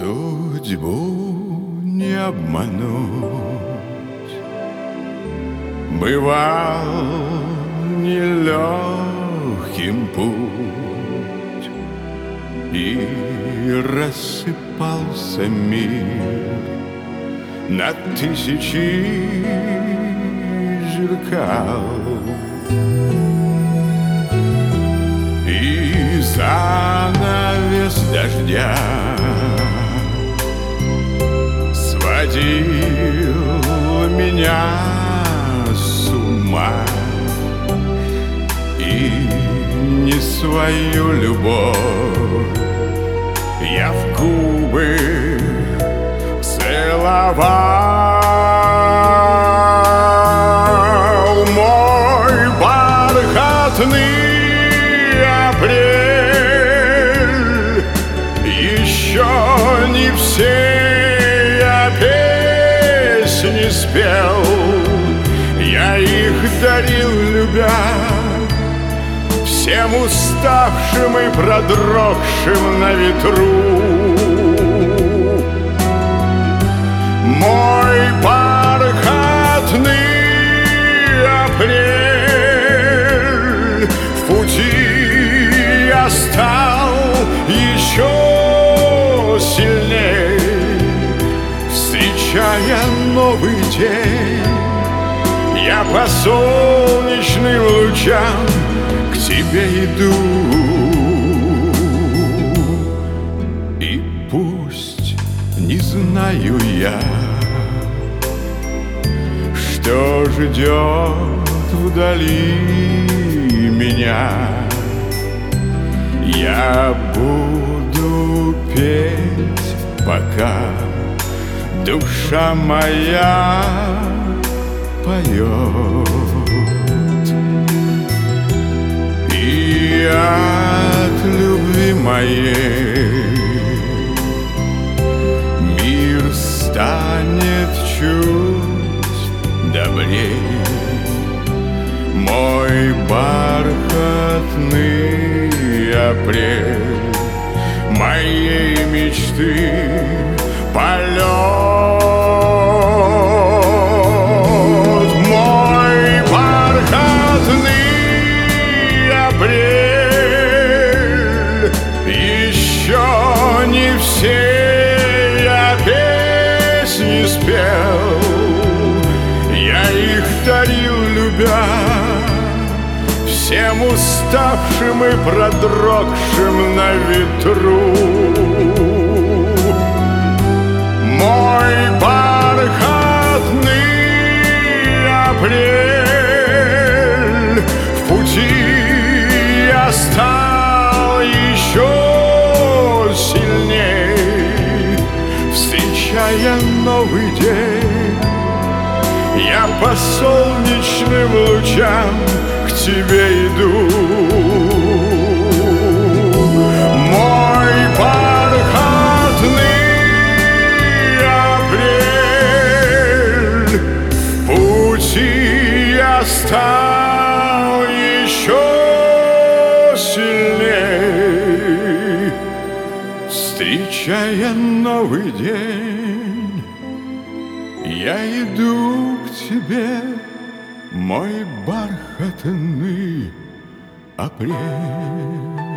Судьбу не обмануть, бывал нелегким путь, и рассыпался мир на тысячи зеркал. И занавес дождя сводил меня с ума, и не свою любовь я в губы целовал. Мой бархатный апрель, еще не все я песни спел, я их дарил, любя, всем уставшим и продрогшим на ветру. Мой бархатный апрель, в пути я стал еще сильней, встречая новый день, я по солнечным лучам к тебе иду. И пусть не знаю я, что ждет вдали меня, я буду петь, пока душа моя поет. И от любви моей мир станет чуть добрей. Мой бархатный апрель моей мечты полет. Мой бархатный апрель, еще не все я песни спел, я их дарил, любя, всем уставшим и продрогшим на ветру. Мой бархатный апрель, в пути я стал еще сильней, встречая новый день, я по солнечным лучам к тебе иду. Мой бархатный апрель, в пути я стал еще сильней, встречая новый день, я иду к тебе, мой бархатный апрель.